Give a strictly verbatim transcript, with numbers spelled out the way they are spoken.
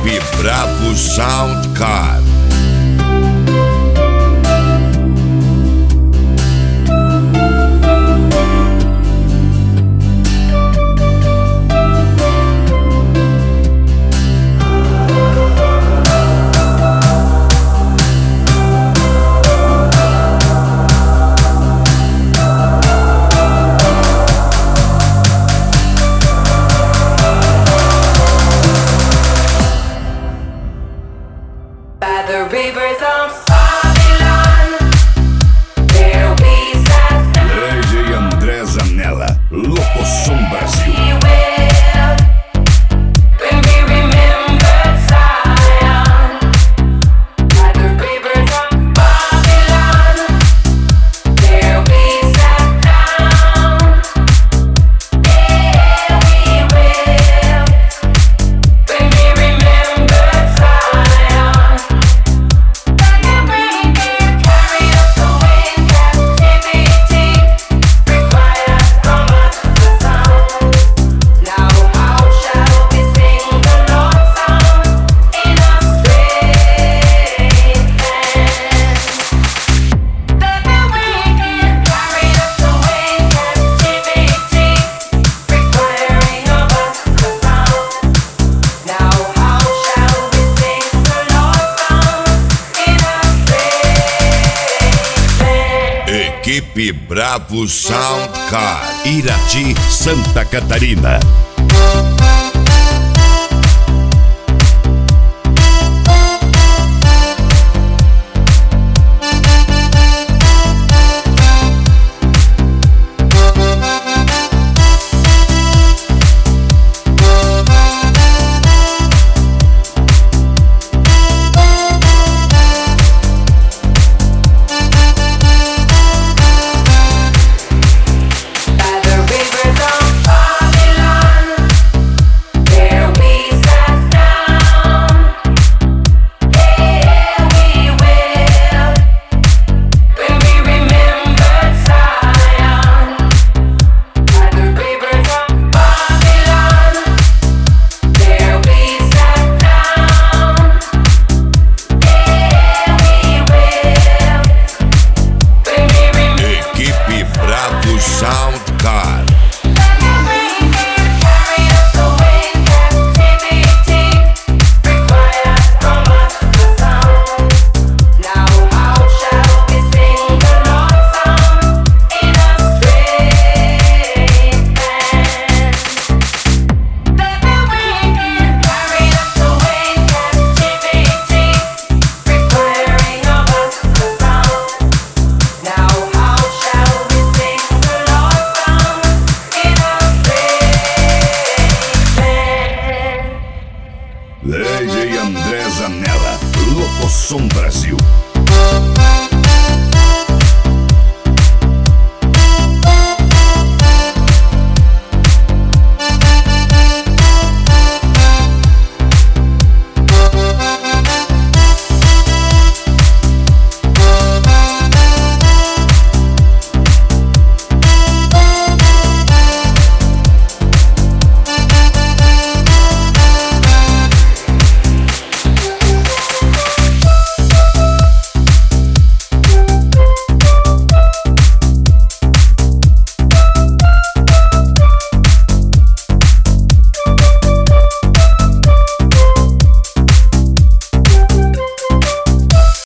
Equipe Bravo Soundcar. By the rivers of Babylon, there we sat down. D J André Zanella, Locoção Brasil. We will, when we remember Zion. By the rivers of Babylon, there we sat down. There we will, when we remember Zion. Carry us away in captivity, require from us the sound. Now how shall we sing the Lord's song in a strange land? The wicked carry us away in captivity, requiring of us the sound. Now how shall we sing the Lord's song in a strange land? Equipe Bravo Soundcar, Irati, Santa Catarina. By the rivers of Babylon, there we sat down. There we will, when we remember Zion. By the rivers of Babylon, there we sat down. There we will, when we remember. Equipe Bravo Soundcar. Carry us away in captivity, require from us the sound. Now how shall we sing the Lord's song in a strange land? The wicked carry us away in captivity, requiring of us the sound. Now how shall we sing the Lord's song in a strange land? D J André Zanella, Locoção Brasil.